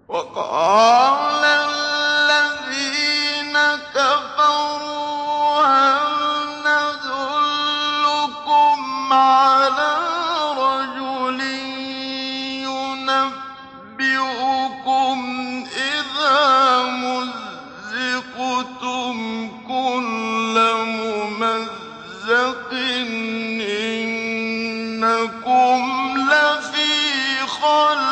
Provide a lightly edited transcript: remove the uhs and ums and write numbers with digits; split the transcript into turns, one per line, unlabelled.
وقال الذين كفروا هل ندلكم على رجل ينبئكم إذا مزقتم كل ممزق إنكم لفي خلق